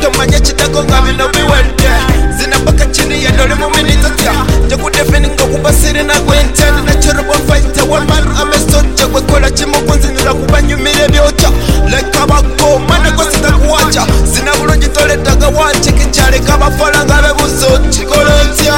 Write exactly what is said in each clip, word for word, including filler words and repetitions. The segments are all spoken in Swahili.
tomanye kitako nga bino biwedde zinapaka chini ya dole muminitotya jakudefeninga kubasiri na gwentende nacherobo fighter waman amesoja gwekola kimukunzinira kubanyumire byotya leka bakoma negosita kuwacha zina bulungi toledaga wanche kikyaleka bafala nga bebuzo kikola otya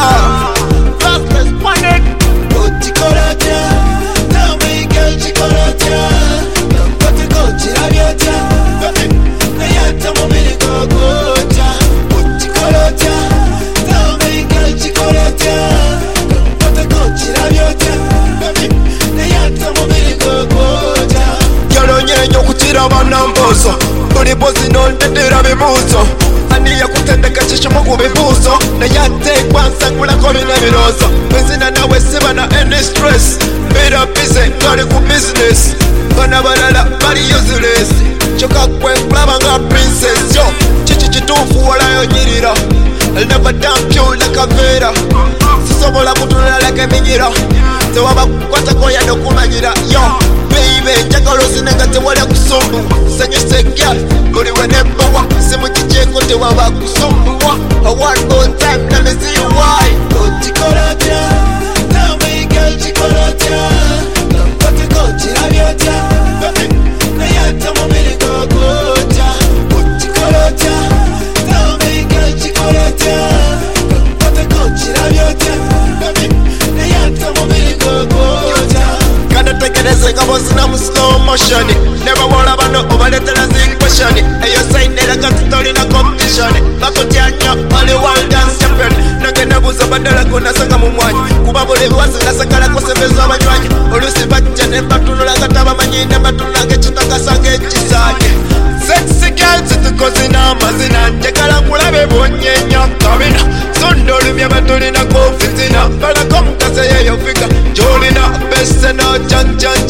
okikola otya namaiga kikola otya kampateko kirabya otya naye ate mubiri gogotya okikola otya namaiga kikola otya kampateko kirabya otya naye ate mubiri gogotya yalonyenye okutira banambozo buli bozi nondedera bibuuzo aniya kutendeka kishimu ku bibuuzo naye ate kwansangulako bina biroozo bwenzina nawe siba na any stress bira bize ngali ku business bana balala bali useless kyokka kwe nkulaba nga princess yo kiki kituufu walayo nyirira never dump you like a vera sisobola kutunula like eminyira tewaba kukwatako yadde okumanyira yo baby njagala ozinenga tewala kusumbuwa sanyuse gyal buli we nembowa simukijeko tewaba kusumbuwa one more time let me see you why okikola otya namaiga kikola otya kampateko kirabya otya naye ate mubiri gogotya okikola otya namaiga kikola otya kampateko kirabya otya naye ate mubiri gogotya kanategereze nga bozina mu slow motion nebawola bano obaletera zinkweshoni eyo sayinera kati tolina competition bakutyanya oli world dance champion nange nebuuza baddala gonasanga mu mwanya kuba buli biwazi nasakalako sembezo abanywanyi oluusi bajja ne batunula kati abamanyi ne batunula ng'ekitakasanga ekisanye sexy girl zitukozina amazina njagala kulabe bonyenya kabina sonda olumya batulinako fitina balako mukazi eyeyo fika gyolina bese no janjan